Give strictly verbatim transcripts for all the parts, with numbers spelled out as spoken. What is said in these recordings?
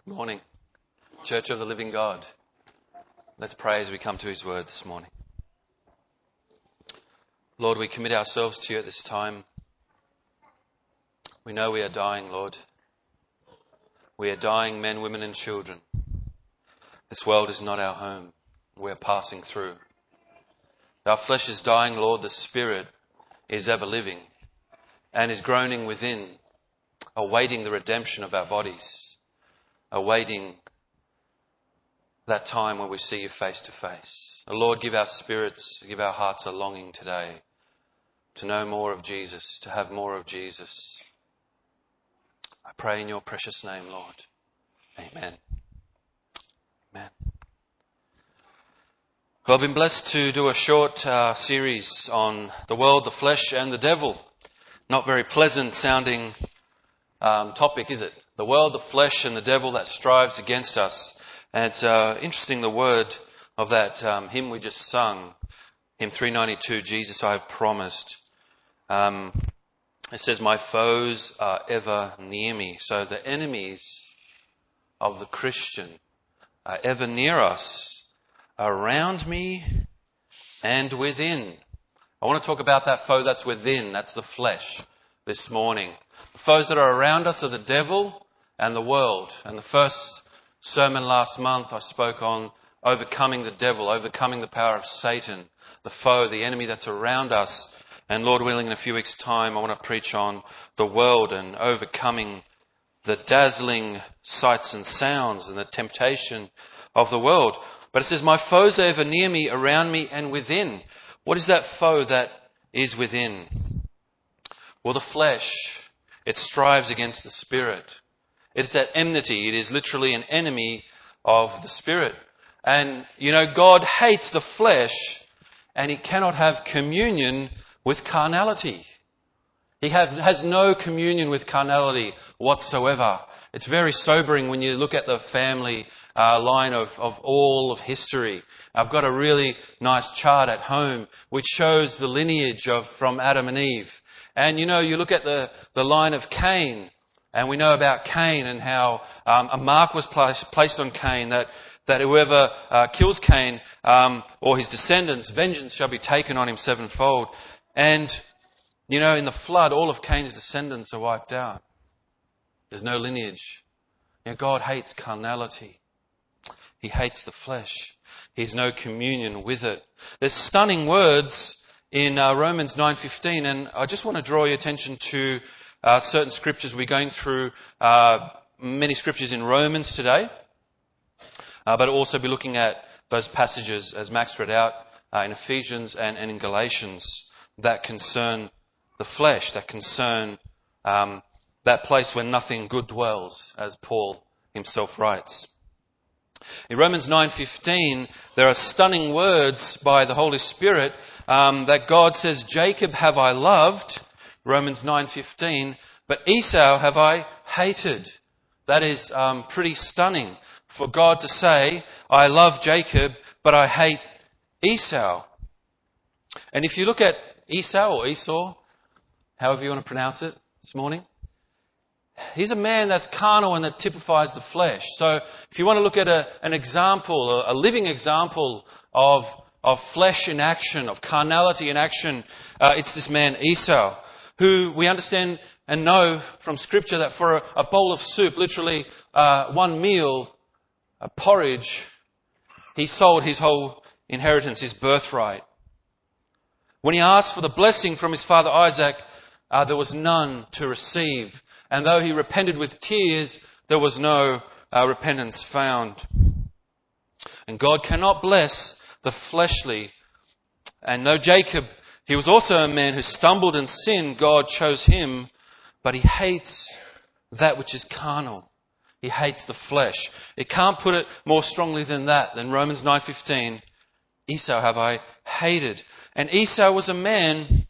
Morning, Church of the Living God. Let's pray as we come to His Word this morning. Lord, we commit ourselves to You at this time. We know we are dying, Lord. We are dying, men, women and children. This world is not our home. We are passing through. Our flesh is dying, Lord. The Spirit is ever living and is groaning within, awaiting the redemption of our bodies. Awaiting that time when we see You face to face. Oh Lord, give our spirits, give our hearts a longing today to know more of Jesus, to have more of Jesus. I pray in Your precious name, Lord. Amen. Amen. Well, I've been blessed to do a short uh, series on the world, the flesh and the devil. Not very pleasant sounding um, topic, is it? The world, the flesh and the devil that strives against us. And it's uh, interesting, the word of that um, hymn we just sung, hymn three ninety-two, Jesus I have promised. Um, it says, my foes are ever near me. So the enemies of the Christian are ever near us, around me and within. I want to talk about that foe that's within, that's the flesh, this morning. The foes that are around us are the devil and the world. And the first sermon last month I spoke on overcoming the devil, overcoming the power of Satan, the foe, the enemy that's around us. And Lord willing, in a few weeks' time, I want to preach on the world and overcoming the dazzling sights and sounds and the temptation of the world. But it says, my foes are ever near me, around me and within. What is that foe that is within? Well, the flesh, it strives against the Spirit. It's that enmity. It is literally an enemy of the Spirit. And, you know, God hates the flesh and He cannot have communion with carnality. He have, has no communion with carnality whatsoever. It's very sobering when you look at the family uh, line of, of all of history. I've got a really nice chart at home which shows the lineage of from Adam and Eve. And, you know, you look at the, the line of Cain. And we know about Cain and how um, a mark was placed, placed on Cain that, that whoever uh, kills Cain um, or his descendants, vengeance shall be taken on him sevenfold. And, you know, in the flood, all of Cain's descendants are wiped out. There's no lineage. You know, God hates carnality. He hates the flesh. He has no communion with it. There's stunning words in uh, Romans nine fifteen, and I just want to draw your attention to Uh, certain scriptures. We're going through uh, many scriptures in Romans today, uh, but also be looking at those passages, as Max read out, uh, in Ephesians and, and in Galatians that concern the flesh, that concern um, that place where nothing good dwells, as Paul himself writes. In Romans nine fifteen, there are stunning words by the Holy Spirit um, that God says, Jacob have I loved, Romans nine fifteen, but Esau have I hated. That is um, pretty stunning for God to say, I love Jacob, but I hate Esau. And if you look at Esau or Esau, however you want to pronounce it this morning, he's a man that's carnal and that typifies the flesh. So if you want to look at a, an example, a, a living example of, of flesh in action, of carnality in action, uh, it's this man Esau, who we understand and know from Scripture that for a, a bowl of soup, literally uh, one meal, a porridge, he sold his whole inheritance, his birthright. When he asked for the blessing from his father Isaac, uh, there was none to receive. And though he repented with tears, there was no uh, repentance found. And God cannot bless the fleshly. And though Jacob, he was also a man who stumbled and sinned, God chose him, but he hates that which is carnal. He hates the flesh. It can't put it more strongly than that, than Romans nine fifteen. Esau have I hated. And Esau was a man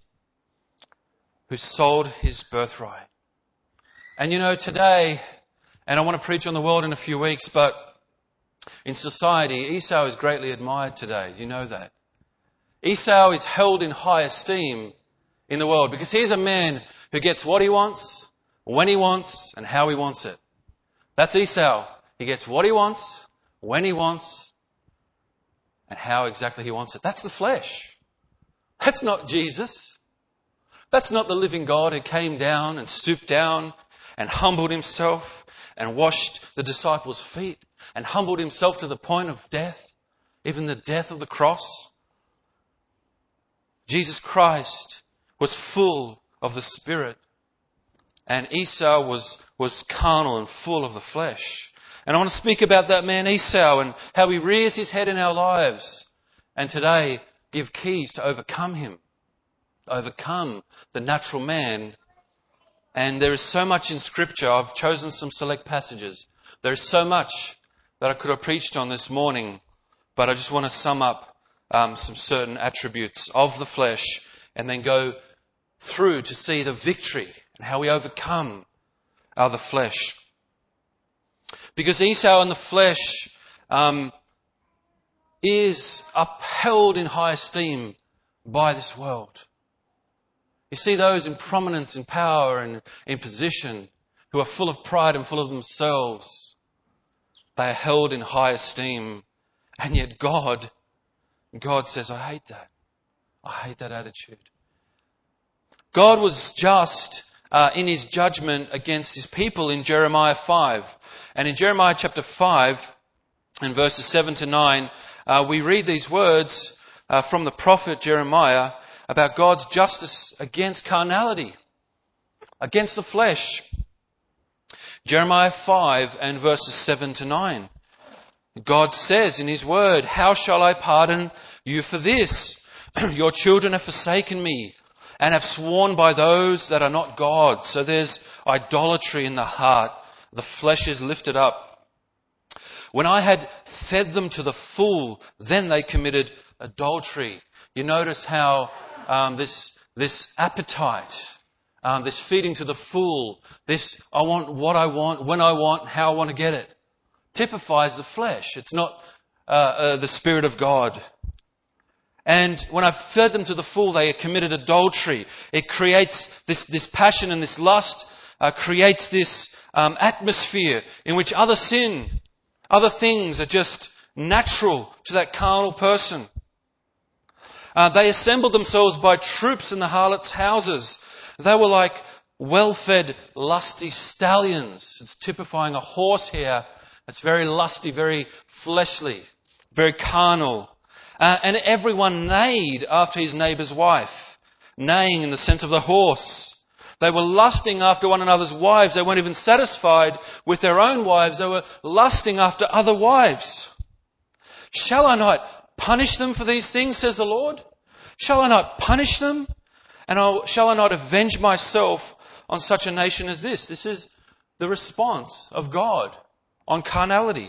who sold his birthright. And you know, today, and I want to preach on the world in a few weeks, but in society, Esau is greatly admired today. Do you know that? Esau is held in high esteem in the world because he's a man who gets what he wants, when he wants, and how he wants it. That's Esau. He gets what he wants, when he wants, and how exactly he wants it. That's the flesh. That's not Jesus. That's not the living God who came down and stooped down and humbled himself and washed the disciples' feet and humbled himself to the point of death, even the death of the cross. Jesus Christ was full of the Spirit, and Esau was, was carnal and full of the flesh. And I want to speak about that man Esau and how he rears his head in our lives, and today give keys to overcome him, overcome the natural man. And there is so much in Scripture. I've chosen some select passages. There is so much that I could have preached on this morning, but I just want to sum up um, some certain attributes of the flesh and then go through to see the victory and how we overcome uh, the flesh. Because Esau in the flesh um, is upheld in high esteem by this world. You see those in prominence, in power and in position who are full of pride and full of themselves. They are held in high esteem. And yet God, God says, I hate that. I hate that attitude. God was just uh, in his judgment against his people in Jeremiah five. And in Jeremiah chapter five and verses seven to nine, uh, we read these words uh, from the prophet Jeremiah about God's justice against carnality, against the flesh. Jeremiah five and verses seven to nine. God says in his word, how shall I pardon you for this? Your children have forsaken me and have sworn by those that are not God. So there's idolatry in the heart. The flesh is lifted up. When I had fed them to the full, then they committed adultery. You notice how um, this this appetite, um, this feeding to the full, this I want what I want, when I want, how I want to get it, typifies the flesh. It's not uh, uh, the Spirit of God. And when I fed them to the full, they committed adultery. It creates this, this passion and this lust, uh, creates this um, atmosphere in which other sin, other things are just natural to that carnal person. Uh, they assembled themselves by troops in the harlots' houses. They were like well-fed, lusty stallions. It's typifying a horse here. It's very lusty, very fleshly, very carnal. Uh, and everyone neighed after his neighbour's wife, neighing in the sense of the horse. They were lusting after one another's wives. They weren't even satisfied with their own wives. They were lusting after other wives. Shall I not punish them for these things, says the Lord? Shall I not punish them? And I'll, shall I not avenge myself on such a nation as this? This is the response of God on carnality.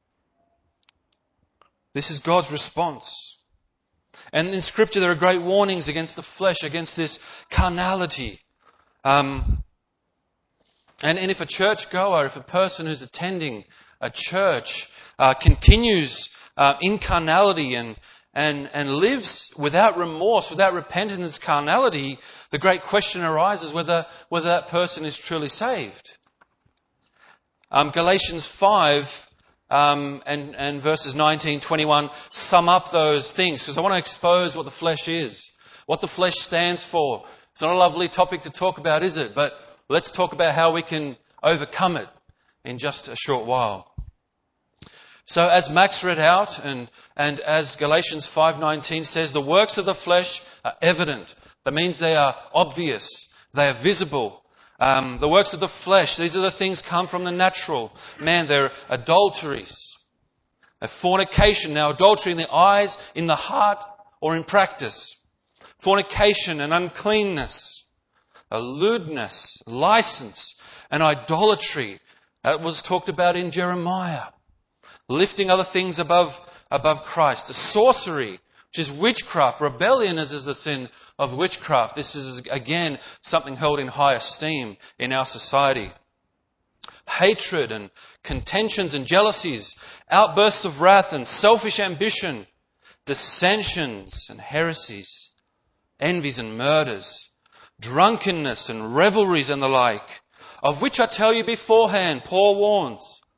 This is God's response. And in Scripture there are great warnings against the flesh, against this carnality. Um, and, and if a churchgoer, if a person who's attending a church uh, continues uh, in carnality and, and, and lives without remorse, without repentance, carnality, the great question arises whether, whether that person is truly saved. Um, Galatians five Um, and, and verses nineteen, twenty-one sum up those things, because I want to expose what the flesh is, what the flesh stands for. It's not a lovely topic to talk about, is it? But let's talk about how we can overcome it in just a short while. So as Max read out, and, and as Galatians five nineteen says, the works of the flesh are evident. That means they are obvious, they are visible. Um, the works of the flesh, these are the things come from the natural man. They're adulteries, a fornication. Now, adultery in the eyes, in the heart, or in practice. Fornication and uncleanness, a lewdness, license, and idolatry. That was talked about in Jeremiah. Lifting other things above, above Christ. A sorcery, which is witchcraft. Rebellion is, is the sin of witchcraft. This is, again, something held in high esteem in our society. Hatred and contentions and jealousies, outbursts of wrath and selfish ambition, dissensions and heresies, envies and murders, drunkenness and revelries and the like, of which I tell you beforehand, Paul warns,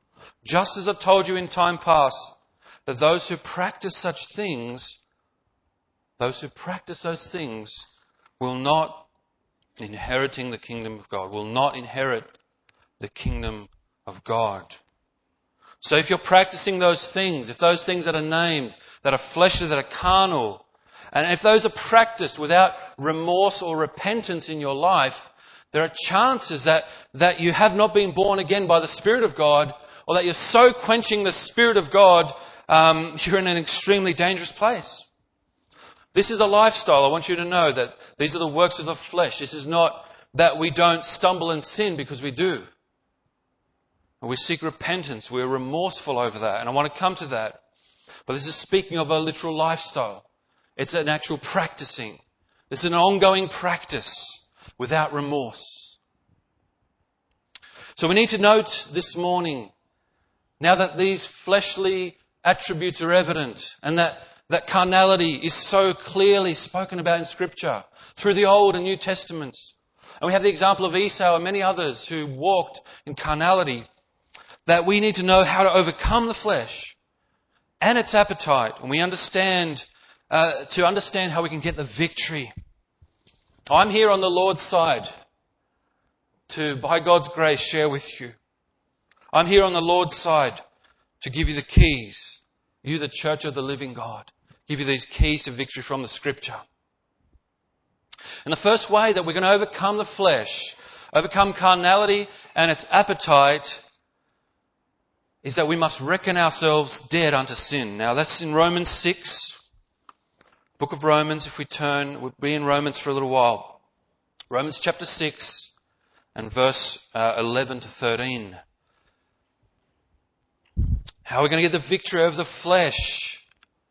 Just as I told you in time past, that those who practice such things, those who practice those things will not inheriting the kingdom of God, will not inherit the kingdom of God. So if you're practicing those things, if those things that are named, that are fleshly, that are carnal, and if those are practiced without remorse or repentance in your life, there are chances that, that you have not been born again by the Spirit of God, or that you're so quenching the Spirit of God, um, you're in an extremely dangerous place. This is a lifestyle. I want you to know that these are the works of the flesh. This is not that we don't stumble and sin, because we do. And we seek repentance. We're remorseful over that. And I want to come to that. But this is speaking of a literal lifestyle. It's an actual practicing. This is an ongoing practice without remorse. So we need to note this morning, now that these fleshly attributes are evident and that, that carnality is so clearly spoken about in Scripture through the Old and New Testaments. And we have the example of Esau and many others who walked in carnality, that we need to know how to overcome the flesh and its appetite. And we understand, uh, to understand how we can get the victory. I'm here on the Lord's side to, by God's grace, share with you. I'm here on the Lord's side to give you the keys. You, the church of the living God. Give you these keys to victory from the Scripture. And the first way that we're going to overcome the flesh, overcome carnality and its appetite, is that we must reckon ourselves dead unto sin. Now that's in Romans six. Book of Romans, if we turn, we'll be in Romans for a little while. Romans chapter six and verse uh, eleven to thirteen. How are we going to get the victory over the flesh?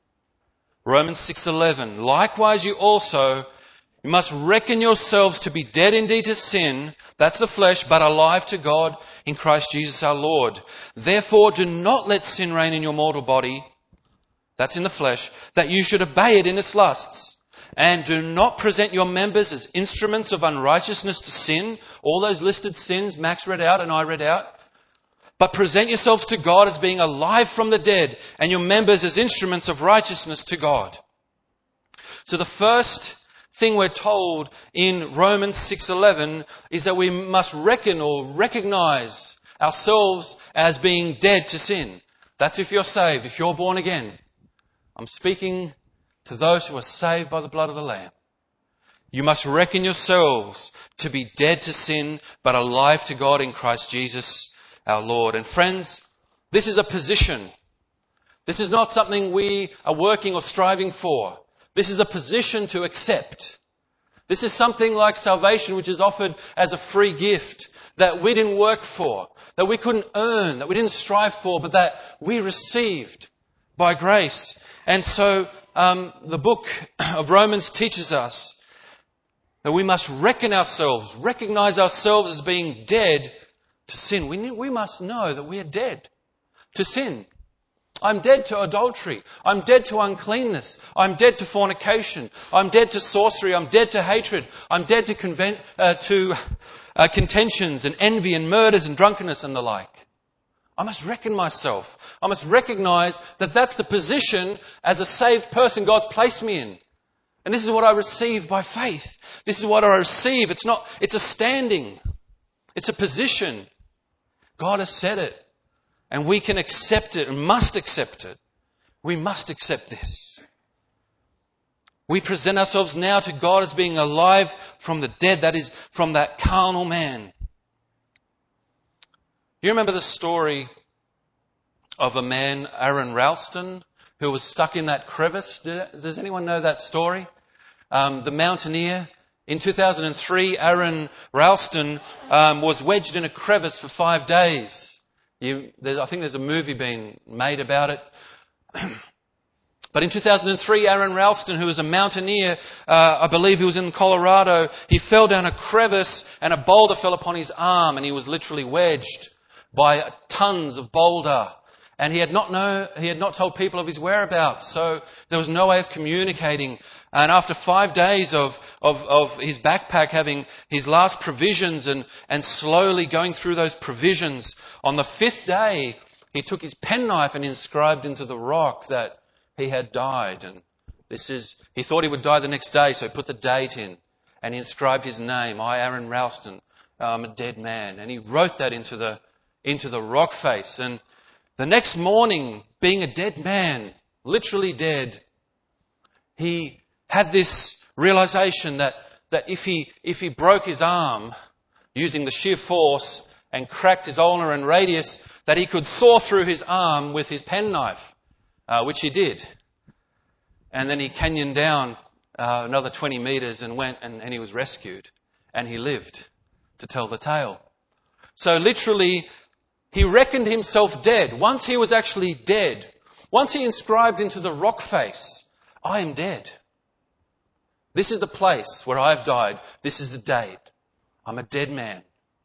Romans six eleven. Likewise you also, you must reckon yourselves to be dead indeed to sin, that's the flesh, but alive to God in Christ Jesus our Lord. Therefore do not let sin reign in your mortal body, that's in the flesh, that you should obey it in its lusts. And do not present your members as instruments of unrighteousness to sin. All those listed sins Max read out and I read out. But present yourselves to God as being alive from the dead, and your members as instruments of righteousness to God. So the first thing we're told in Romans six eleven is that we must reckon or recognize ourselves as being dead to sin. That's if you're saved, if you're born again. I'm speaking to those who are saved by the blood of the Lamb. You must reckon yourselves to be dead to sin, but alive to God in Christ Jesus our Lord. And friends, this is a position. This is not something we are working or striving for. This is a position to accept. This is something like salvation, which is offered as a free gift that we didn't work for, that we couldn't earn, that we didn't strive for, but that we received by grace. And so um, the book of Romans teaches us that we must reckon ourselves, recognize ourselves as being dead to sin. We, we must know that we are dead to sin. I'm dead to adultery. I'm dead to uncleanness. I'm dead to fornication. I'm dead to sorcery. I'm dead to hatred. I'm dead to, convent, uh, to uh, contentions and envy and murders and drunkenness and the like. I must reckon myself. I must recognize that that's the position as a saved person God's placed me in. And this is what I receive by faith. This is what I receive. It's not, it's a standing. It's a position. God has said it. And we can accept it and must accept it. We must accept this. We present ourselves now to God as being alive from the dead, that is, from that carnal man. You remember the story of a man, Aaron Ralston, who was stuck in that crevice? Does anyone know that story? Um, the mountaineer. In two thousand three, Aaron Ralston um, was wedged in a crevice for five days. You, I think there's a movie being made about it. But in two thousand three, Aaron Ralston, who was a mountaineer, uh, I believe he was in Colorado, he fell down a crevice and a boulder fell upon his arm and he was literally wedged by tons of boulder. And he had not know, he had not told people of his whereabouts, so there was no way of communicating. And after five days of, of, of his backpack having his last provisions and, and slowly going through those provisions, on the fifth day, he took his penknife and inscribed into the rock that he had died. And this is, he thought he would die the next day, so he put the date in and he inscribed his name. I, Aaron Ralston, I'm a dead man. And he wrote that into the, into the rock face. And the next morning, being a dead man, literally dead, he had this realization that, that if he, if he broke his arm using the sheer force and cracked his ulnar and radius, that he could saw through his arm with his penknife, uh, which he did. And then he canyoned down uh, another twenty metres and went and, and he was rescued. And he lived to tell the tale. So literally, he reckoned himself dead. Once he was actually dead, once he inscribed into the rock face, I am dead. This is the place where I have died. This is the date. I'm a dead man.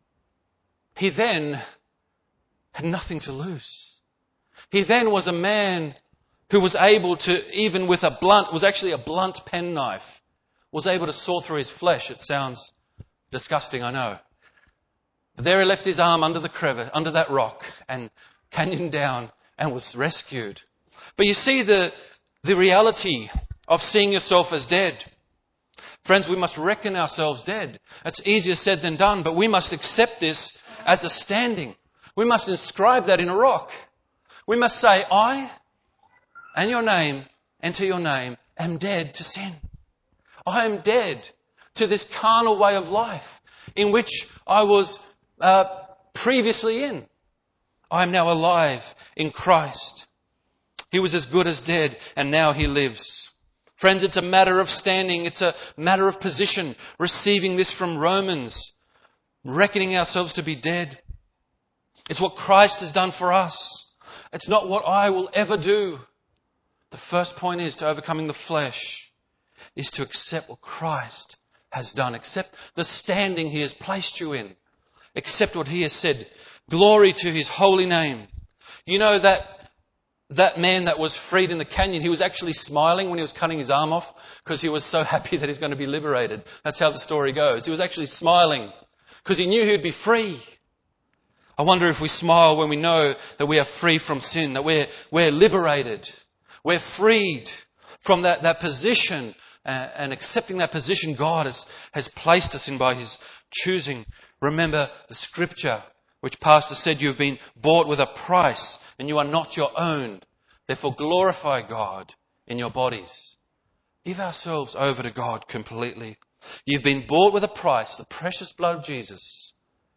He then had nothing to lose. He then was a man who was able to, even with a blunt, was actually a blunt penknife, was able to saw through his flesh. It sounds disgusting, I know. But there he left his arm under the crevice, under that rock, and canyoned down and was rescued. But you see the, the reality of seeing yourself as dead. Friends, we must reckon ourselves dead. That's easier said than done, but we must accept this as a standing. We must inscribe that in a rock. We must say, I and your name, enter your name, am dead to sin. I am dead to this carnal way of life in which I was uh, previously in. I am now alive in Christ. He was as good as dead, and now he lives. Friends, it's a matter of standing. It's a matter of position. Receiving this from Romans. Reckoning ourselves to be dead. It's what Christ has done for us. It's not what I will ever do. The first point is to overcoming the flesh is to accept what Christ has done. Accept the standing he has placed you in. Accept what he has said. Glory to his holy name. You know that that man that was freed in the canyon, he was actually smiling when he was cutting his arm off because he was so happy that he's going to be liberated. That's how the story goes. He was actually smiling because he knew he would be free. I wonder if we smile when we know that we are free from sin, that we're, we're liberated. We're freed from that, that position uh, and accepting that position God has, has placed us in by his choosing. Remember the scripture which Pastor said, you've been bought with a price and you are not your own. Therefore glorify God in your bodies. Give ourselves over to God completely. You've been bought with a price, the precious blood of Jesus.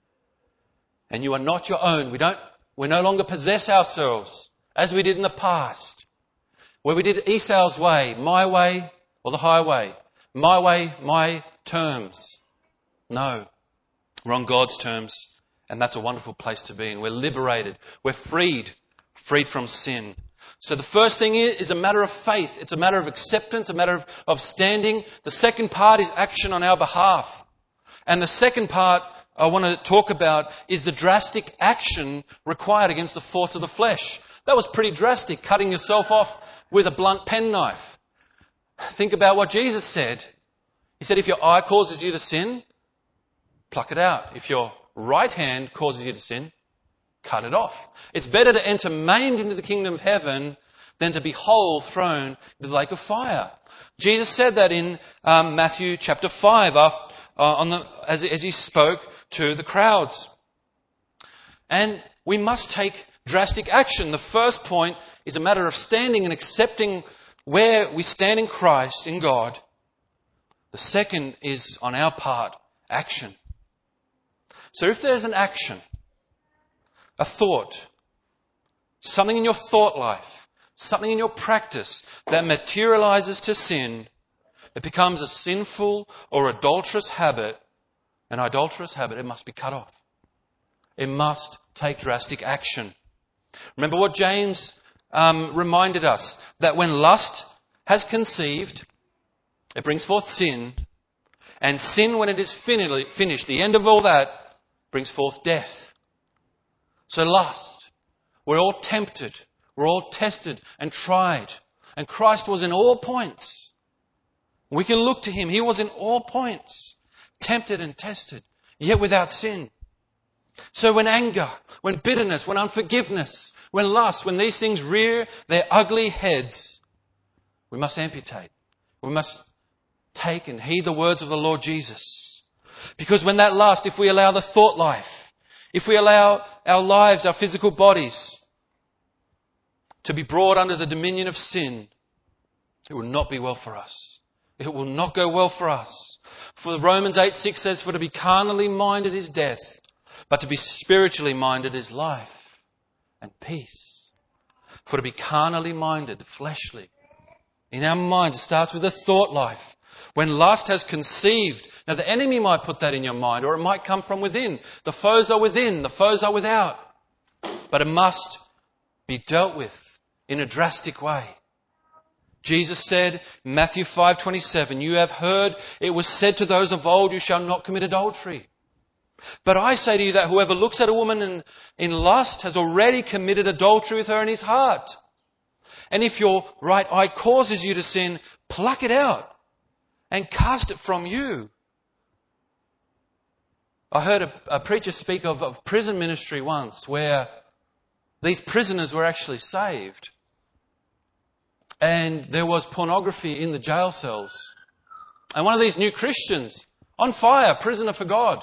And you are not your own. We don't, we no longer possess ourselves as we did in the past. Where we did Esau's way, my way or the highway. My way, my terms. No. We're on God's terms. And that's a wonderful place to be in. We're liberated. We're freed. Freed from sin. So the first thing is a matter of faith. It's a matter of acceptance, a matter of, of standing. The second part is action on our behalf. And the second part I want to talk about is the drastic action required against the thoughts of the flesh. That was pretty drastic, cutting yourself off with a blunt penknife. Think about what Jesus said. He said, if your eye causes you to sin, pluck it out. If your right hand causes you to sin, cut it off. It's better to enter maimed into the kingdom of heaven than to be whole thrown into the lake of fire. Jesus said that in um, Matthew chapter five, after, uh, on the, as, as he spoke to the crowds. And we must take drastic action. The first point is a matter of standing and accepting where we stand in Christ, in God. The second is on our part, action. So if there's an action, a thought, something in your thought life, something in your practice that materializes to sin, it becomes a sinful or adulterous habit, an idolatrous habit, it must be cut off. It must take drastic action. Remember what James um, reminded us, that when lust has conceived, it brings forth sin, and sin, when it is fin- finished, the end of all that, brings forth death. So lust, we're all tempted, we're all tested and tried, and Christ was in all points. We can look to him, he was in all points, tempted and tested, yet without sin. So when anger, when bitterness, when unforgiveness, when lust, when these things rear their ugly heads, we must amputate. We must take and heed the words of the Lord Jesus. Because when that lust, if we allow the thought life, if we allow our lives, our physical bodies to be brought under the dominion of sin, it will not be well for us. It will not go well for us. For Romans eight six says, for to be carnally minded is death, but to be spiritually minded is life and peace. For to be carnally minded, fleshly, in our minds, it starts with a thought life. When lust has conceived, now the enemy might put that in your mind, or it might come from within. The foes are within, the foes are without. But it must be dealt with in a drastic way. Jesus said, Matthew five twenty-seven, you have heard it was said to those of old, you shall not commit adultery. But I say to you that whoever looks at a woman in, in lust has already committed adultery with her in his heart. And if your right eye causes you to sin, pluck it out and cast it from you. I heard a, a preacher speak of, of prison ministry once where these prisoners were actually saved. And there was pornography in the jail cells. And one of these new Christians, on fire, prisoner for God,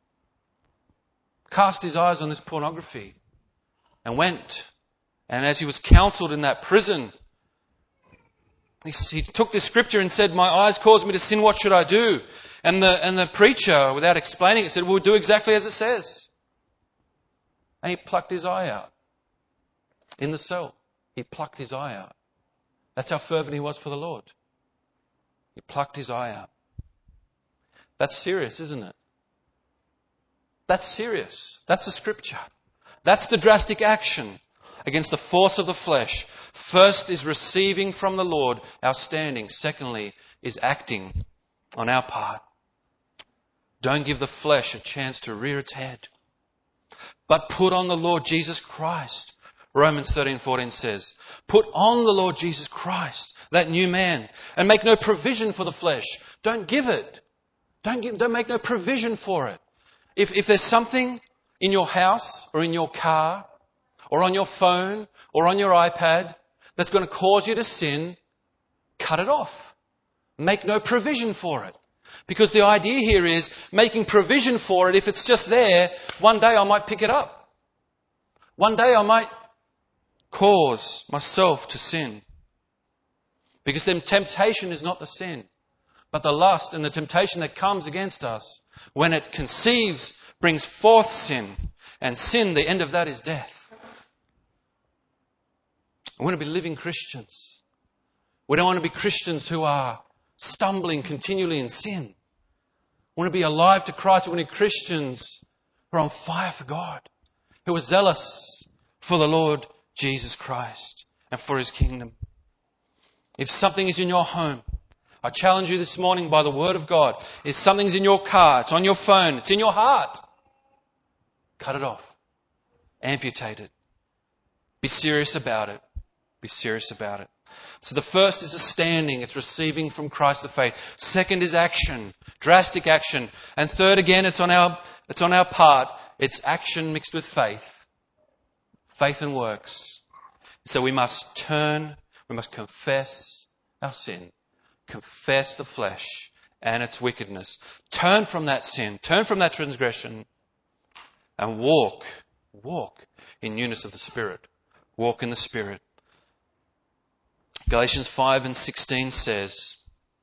cast his eyes on this pornography and went. And as he was counseled in that prison, he, he took this scripture and said, my eyes caused me to sin, what should I do? And the, and the preacher, without explaining it, said, well, do exactly as it says. And he plucked his eye out. In the cell, he plucked his eye out. That's how fervent he was for the Lord. He plucked his eye out. That's serious, isn't it? That's serious. That's the scripture. That's the drastic action against the force of the flesh. First is receiving from the Lord our standing. Secondly is acting on our part. Don't give the flesh a chance to rear its head. But put on the Lord Jesus Christ. Romans thirteen fourteen says, put on the Lord Jesus Christ, that new man, and make no provision for the flesh. Don't give it. Don't give, don't make no provision for it. If, if there's something in your house or in your car or on your phone or on your iPad that's going to cause you to sin, cut it off. Make no provision for it. Because the idea here is making provision for it. If it's just there, one day I might pick it up. One day I might cause myself to sin. Because then temptation is not the sin, but the lust and the temptation that comes against us, when it conceives, brings forth sin. And sin, the end of that is death. We want to be living Christians. We don't want to be Christians who are stumbling continually in sin. We want to be alive to Christ. We want to be Christians who are on fire for God, who are zealous for the Lord Jesus Christ and for His kingdom. If something is in your home, I challenge you this morning by the word of God. If something's in your car, it's on your phone, it's in your heart, cut it off. Amputate it. Be serious about it. Be serious about it. So the first is a standing. It's receiving from Christ the faith. Second is action. Drastic action. And third, again, it's on our, it's on our part. It's action mixed with faith. Faith and works. So we must turn, we must confess our sin. Confess the flesh and its wickedness. Turn from that sin. Turn from that transgression. And walk. Walk in newness of the Spirit. Walk in the Spirit. Galatians five and sixteen says,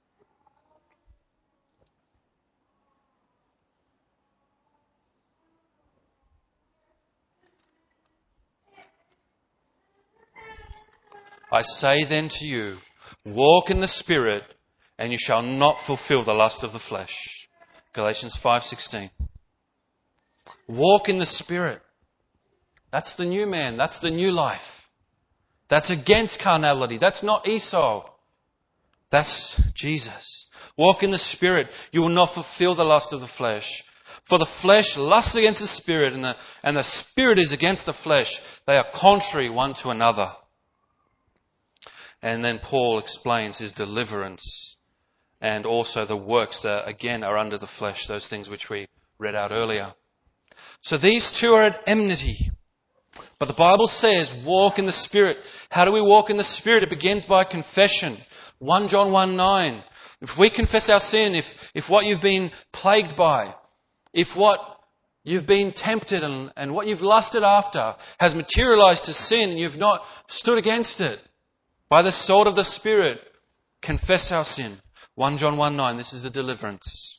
I say then to you, walk in the Spirit, and you shall not fulfill the lust of the flesh. Galatians five sixteen. Walk in the Spirit. That's the new man. That's the new life. That's against carnality. That's not Esau. That's Jesus. Walk in the Spirit. You will not fulfill the lust of the flesh. For the flesh lusts against the Spirit, and the, and the Spirit is against the flesh. They are contrary one to another. And then Paul explains his deliverance and also the works that, again, are under the flesh, those things which we read out earlier. So these two are at enmity. But the Bible says, walk in the Spirit. How do we walk in the Spirit? It begins by confession. First John one nine. If we confess our sin, if, if what you've been plagued by, if what you've been tempted and, and what you've lusted after has materialized to sin, you've not stood against it, by the sword of the Spirit, confess our sin. First John one nine, this is the deliverance.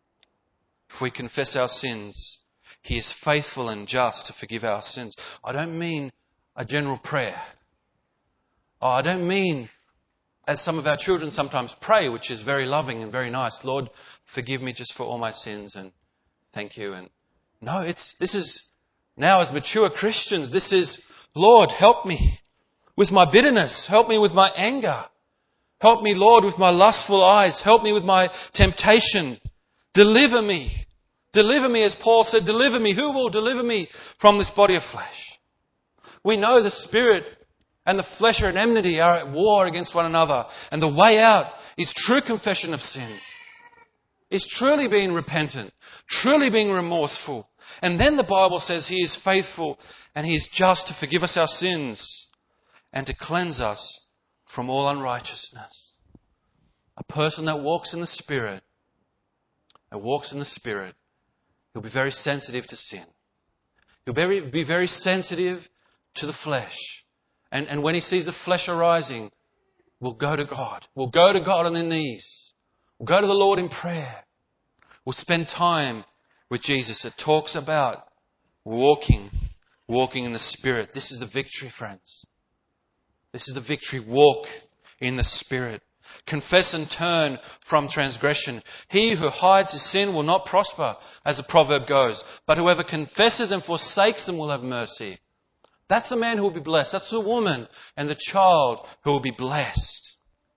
If we confess our sins, He is faithful and just to forgive our sins. I don't mean a general prayer. Oh, I don't mean, as some of our children sometimes pray, which is very loving and very nice, Lord, forgive me just for all my sins and thank you. And no, it's this is now as mature Christians, this is, Lord, help me with my bitterness. Help me with my anger. Help me, Lord, with my lustful eyes. Help me with my temptation. Deliver me. Deliver me, as Paul said, deliver me. Who will deliver me from this body of flesh? We know the Spirit and the flesh are at enmity, are at war against one another. And the way out is true confession of sin. Is truly being repentant. Truly being remorseful. And then the Bible says He is faithful and He is just to forgive us our sins and to cleanse us from all unrighteousness. A person that walks in the Spirit, that walks in the Spirit, he'll be very sensitive to sin. He'll be very, be very sensitive to the flesh. And, and when he sees the flesh arising, we'll go to God. We'll go to God on their knees. We'll go to the Lord in prayer. We'll spend time with Jesus. It talks about walking, walking in the Spirit. This is the victory, friends. This is the victory. Walk in the Spirit. Confess and turn from transgression. He who hides his sin will not prosper, as the proverb goes. But whoever confesses and forsakes them will have mercy. That's the man who will be blessed. That's the woman and the child who will be blessed.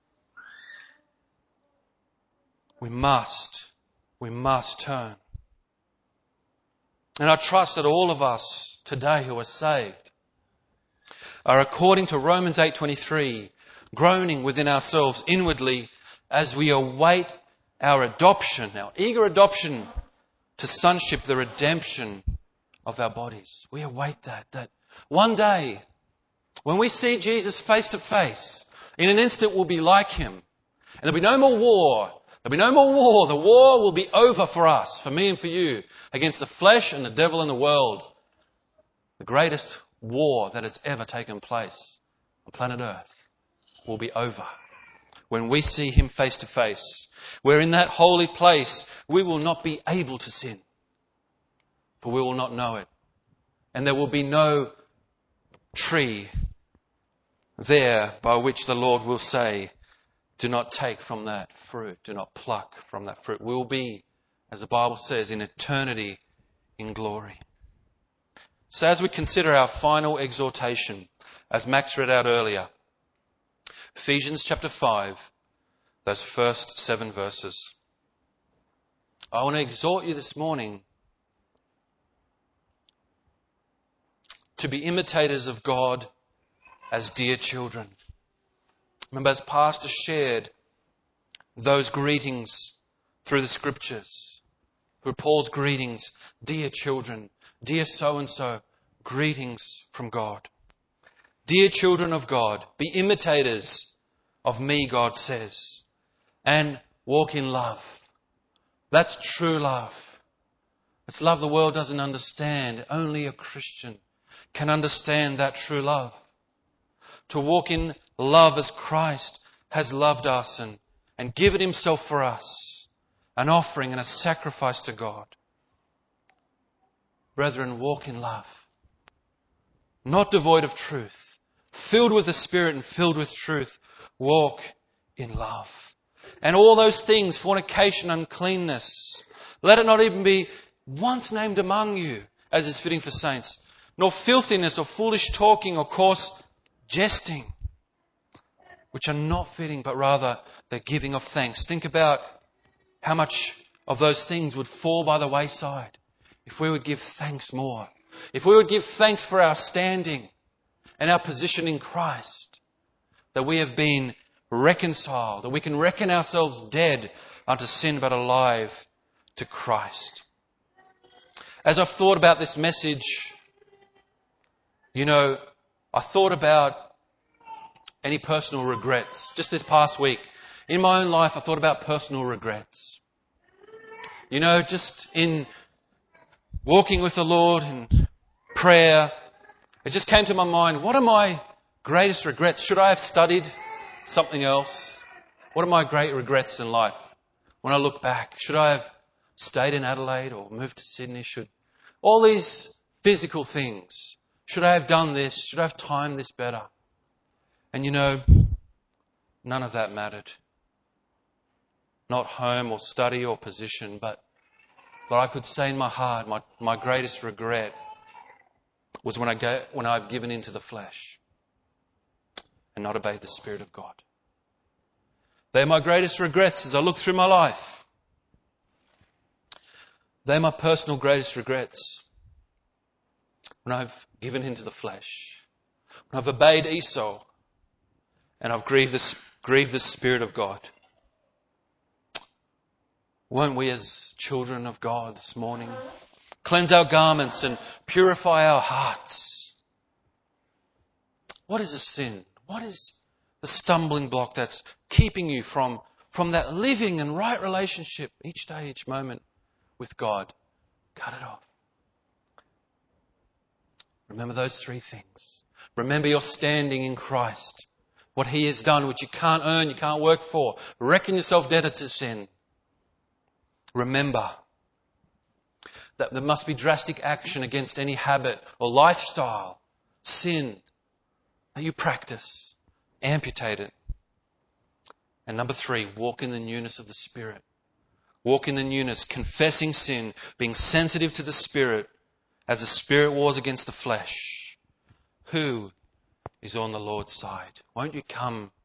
We must, we must turn. And I trust that all of us today who are saved are, according to Romans eight twenty-three, groaning within ourselves inwardly as we await our adoption, our eager adoption to sonship, the redemption of our bodies. We await that, that one day, when we see Jesus face to face, in an instant we'll be like Him. And there'll be no more war. There'll be no more war. The war will be over for us, for me and for you, against the flesh and the devil and the world. The greatest war that has ever taken place on planet Earth will be over. When we see Him face to face, where in that holy place we will not be able to sin, for we will not know it. And there will be no tree there by which the Lord will say, do not take from that fruit, do not pluck from that fruit. We will be, as the Bible says, in eternity in glory. So as we consider our final exhortation, as Max read out earlier, Ephesians chapter five, those first seven verses. I want to exhort you this morning to be imitators of God as dear children. Remember, as Pastor shared those greetings through the Scriptures, through Paul's greetings, dear children, dear so-and-so, greetings from God. Dear children of God, be imitators of me, God says, and walk in love. That's true love. It's love the world doesn't understand. Only a Christian can understand that true love. To walk in love as Christ has loved us and, and given Himself for us, an offering and a sacrifice to God. Brethren, walk in love. Not devoid of truth. Filled with the Spirit and filled with truth. Walk in love. And all those things, fornication, uncleanness, let it not even be once named among you, as is fitting for saints, nor filthiness or foolish talking or coarse jesting, which are not fitting, but rather the giving of thanks. Think about how much of those things would fall by the wayside if we would give thanks more. If we would give thanks for our standing and our position in Christ, that we have been reconciled, that we can reckon ourselves dead unto sin but alive to Christ. As I've thought about this message, you know, I thought about any personal regrets. Just this past week, in my own life, I thought about personal regrets. You know, just in walking with the Lord and prayer, it just came to my mind, what are my greatest regrets? Should I have studied something else? What are my great regrets in life? When I look back, should I have stayed in Adelaide or moved to Sydney? Should all these physical things, should I have done this? Should I have timed this better? And you know, none of that mattered. Not home or study or position, but, but I could say in my heart, my, my greatest regret was when I go, when I've given into the flesh and not obeyed the Spirit of God. They're my greatest regrets as I look through my life. They're my personal greatest regrets. When I've given into the flesh, when I've obeyed Esau, and I've grieved the, grieved the Spirit of God. Won't we as children of God this morning cleanse our garments and purify our hearts? What is a sin? What is the stumbling block that's keeping you from, from that living and right relationship each day, each moment with God? Cut it off. Remember those three things. Remember your standing in Christ. What He has done, which you can't earn, you can't work for. Reckon yourself debtor to sin. Remember that there must be drastic action against any habit or lifestyle, sin that you practice. Amputate it. And number three, walk in the newness of the Spirit. Walk in the newness, confessing sin, being sensitive to the Spirit as the Spirit wars against the flesh. Who is on the Lord's side? Won't you come